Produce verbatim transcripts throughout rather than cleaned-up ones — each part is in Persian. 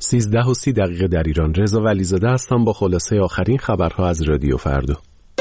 سیزده و سی دقیقه در ایران. رضا ولیزاده هستم با خلاصه آخرین خبرها از رادیو فردا.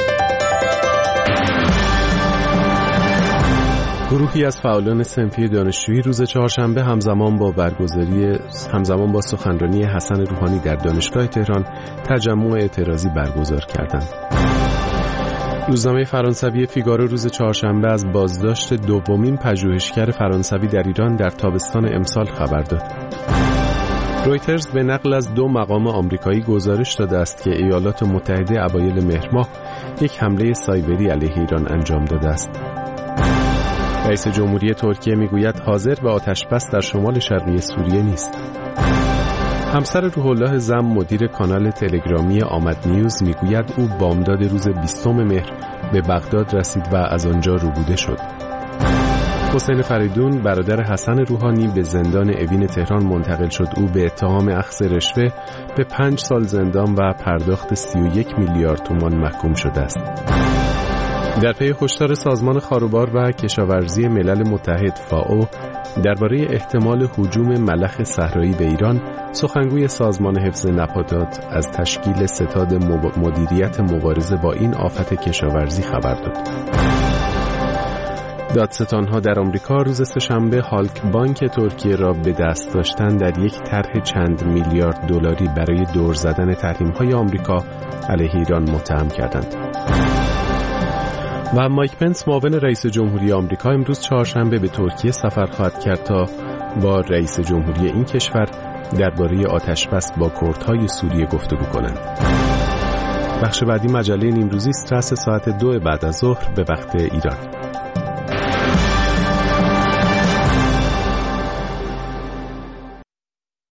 گروهی از فعالان صنفی دانشجویی روز چهارشنبه همزمان با برگزاری همزمان با سخنرانی حسن روحانی در دانشگاه تهران تجمع اعتراضی برگزار کردند. روزنامه فرانسوی فیگارو روز چهارشنبه از بازداشت دومین پژوهشگر فرانسوی در ایران در تابستان امسال خبر داد. رویترز به نقل از دو مقام آمریکایی گزارش داده است که ایالات متحده اوایل مهر ماه یک حمله سایبری علیه ایران انجام داده است. رئیس جمهوری ترکیه میگوید حاضر به آتش‌بس در شمال شرقی سوریه نیست. همسر روح الله زم مدیر کانال تلگرامی آمد نیوز میگوید او بامداد روز بیستم مهر به بغداد رسید و از آنجا روبوده شد. حسین فریدون برادر حسن روحانی به زندان اوین تهران منتقل شد. او به اتهام اخذ رشوه به پنج سال زندان و پرداخت سی و یک میلیارد تومان محکوم شده است. در پی هشدار سازمان خاروبار و کشاورزی ملل متحد فائو درباره احتمال هجوم ملخ صحرایی به ایران، سخنگوی سازمان حفظ نباتات از تشکیل ستاد مدیریت مبارزه با این آفت کشاورزی خبر داد. دادستان‌ها در آمریکا روز سه‌شنبه هالک بانک ترکیه را به دست داشتن در یک طرح چند میلیارد دلاری برای دور زدن تحریم‌های آمریکا علیه ایران متهم کردند. و مایک پنس معاون رئیس جمهوری آمریکا امروز چهارشنبه به ترکیه سفر خواهد کرد تا با رئیس جمهوری این کشور درباره آتش‌بس با کردهای سوریه گفتگو کنند. بخش بعدی مجله نیمروزی است رأس ساعت دو بعد از ظهر به وقت ایران.